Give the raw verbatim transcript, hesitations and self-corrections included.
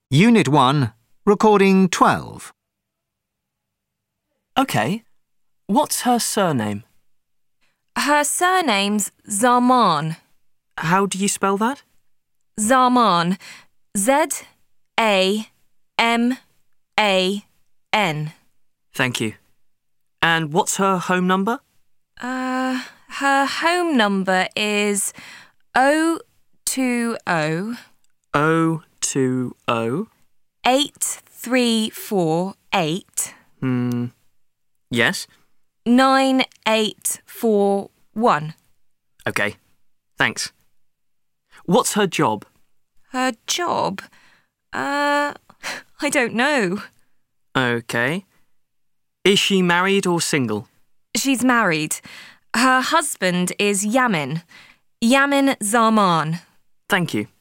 Unit one, Recording twelve. OK. What's her surname? Her surname's Zaman. How do you spell that? Zaman. Z A M A N. Thank you. And what's her home number? Uh, her home number is oh two oh oh two oh eight three four eight Hmm. Yes? nine eight four one. OK. Thanks. What's her job? Her job? Uh, I don't know. OK. Is she married or single? She's married. Her husband is Yamin. Yamin Zaman. Thank you.